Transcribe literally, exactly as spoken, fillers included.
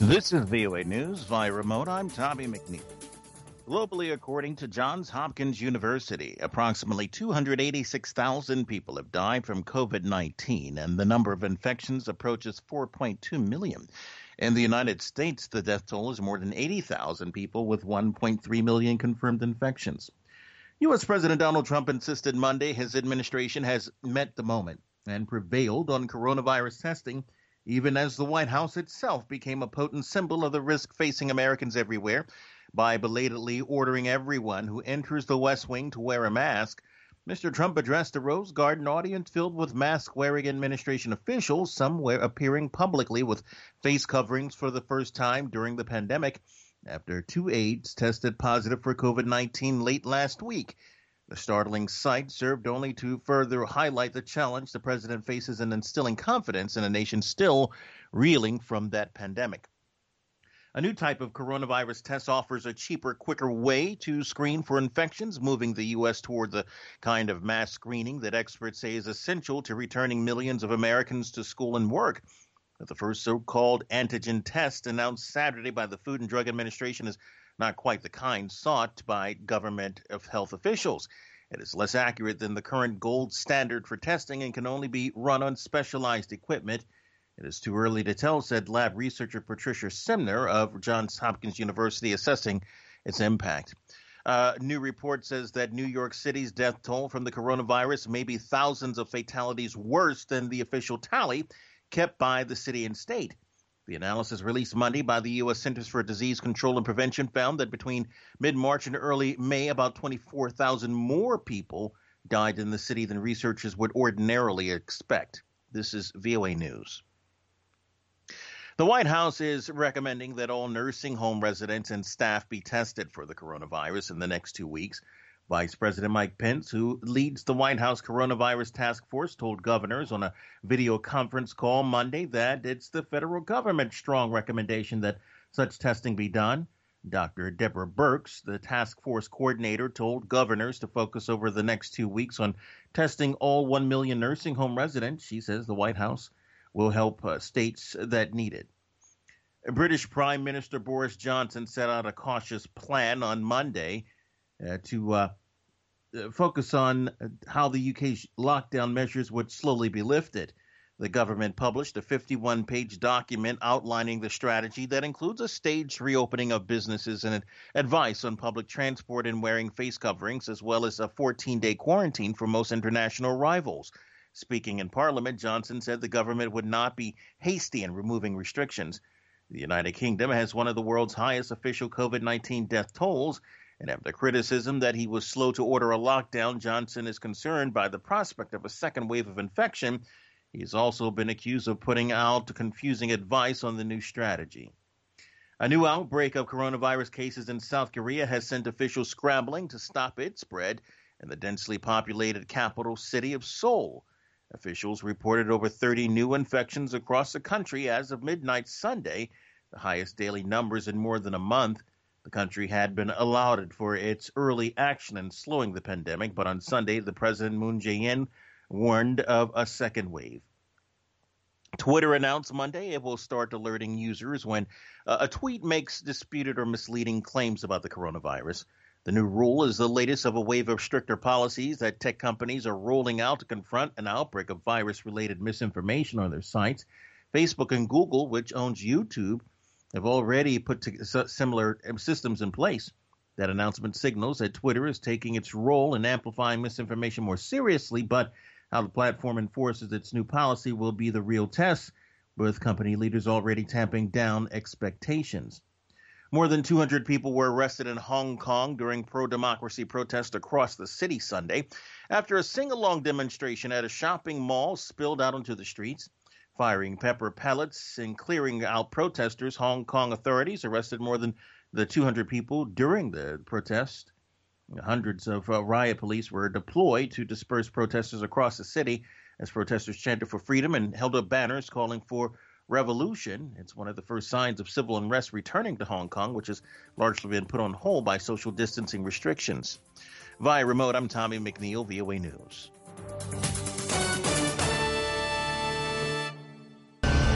This is V O A News via remote. I'm Tommy McNeil. Globally, according to Johns Hopkins University, approximately two hundred eighty-six thousand people have died from COVID nineteen, and the number of infections approaches four point two million. In the United States, the death toll is more than eighty thousand people with one point three million confirmed infections. U S. President Donald Trump insisted Monday his administration has met the moment and prevailed on coronavirus testing, even as the White House itself became a potent symbol of the risk facing Americans everywhere by belatedly ordering everyone who enters the West Wing to wear a mask. Mister Trump addressed a Rose Garden audience filled with mask-wearing administration officials, some appearing publicly with face coverings for the first time during the pandemic, after two aides tested positive for COVID nineteen late last week. The startling sight served only to further highlight the challenge the president faces in instilling confidence in a nation still reeling from that pandemic. A new type of coronavirus test offers a cheaper, quicker way to screen for infections, moving the U S toward the kind of mass screening that experts say is essential to returning millions of Americans to school and work. The first so-called antigen test announced Saturday by the Food and Drug Administration is not quite the kind sought by government of health officials. It is less accurate than the current gold standard for testing and can only be run on specialized equipment. It is too early to tell, said lab researcher Patricia Simner of Johns Hopkins University, assessing its impact. A new report says that New York City's death toll from the coronavirus may be thousands of fatalities worse than the official tally kept by the city and state. The analysis released Monday by the U S. Centers for Disease Control and Prevention found that between mid-March and early May, about twenty-four thousand more people died in the city than researchers would ordinarily expect. This is V O A News. The White House is recommending that all nursing home residents and staff be tested for the coronavirus in the next two weeks. Vice President Mike Pence, who leads the White House Coronavirus Task Force, told governors on a video conference call Monday that it's the federal government's strong recommendation that such testing be done. Doctor Deborah Birx, the task force coordinator, told governors to focus over the next two weeks on testing all one million nursing home residents. She says the White House will help uh, states that need it. British Prime Minister Boris Johnson set out a cautious plan on Monday Uh, to uh, focus on how the U K's lockdown measures would slowly be lifted. The government published a fifty-one page document outlining the strategy that includes a staged reopening of businesses and advice on public transport and wearing face coverings, as well as a fourteen day quarantine for most international arrivals. Speaking in Parliament, Johnson said the government would not be hasty in removing restrictions. The United Kingdom has one of the world's highest official COVID nineteen death tolls, and after criticism that he was slow to order a lockdown, Johnson is concerned by the prospect of a second wave of infection. He has also been accused of putting out confusing advice on the new strategy. A new outbreak of coronavirus cases in South Korea has sent officials scrambling to stop its spread in the densely populated capital city of Seoul. Officials reported over thirty new infections across the country as of midnight Sunday, the highest daily numbers in more than a month. The country had been lauded for its early action in slowing the pandemic, but on Sunday, the President Moon Jae-in warned of a second wave. Twitter announced Monday it will start alerting users when uh, a tweet makes disputed or misleading claims about the coronavirus. The new rule is the latest of a wave of stricter policies that tech companies are rolling out to confront an outbreak of virus-related misinformation on their sites. Facebook and Google, which owns YouTube, have already put similar systems in place. That announcement signals that Twitter is taking its role in amplifying misinformation more seriously, but how the platform enforces its new policy will be the real test, with company leaders already tamping down expectations. More than two hundred people were arrested in Hong Kong during pro-democracy protests across the city Sunday after a sing-along demonstration at a shopping mall spilled out onto the streets. Firing pepper pellets and clearing out protesters, Hong Kong authorities arrested more than the two hundred people during the protest. Hundreds of uh, riot police were deployed to disperse protesters across the city as protesters chanted for freedom and held up banners calling for revolution. It's one of the first signs of civil unrest returning to Hong Kong, which has largely been put on hold by social distancing restrictions. Via remote, I'm Tommy McNeil, V O A News.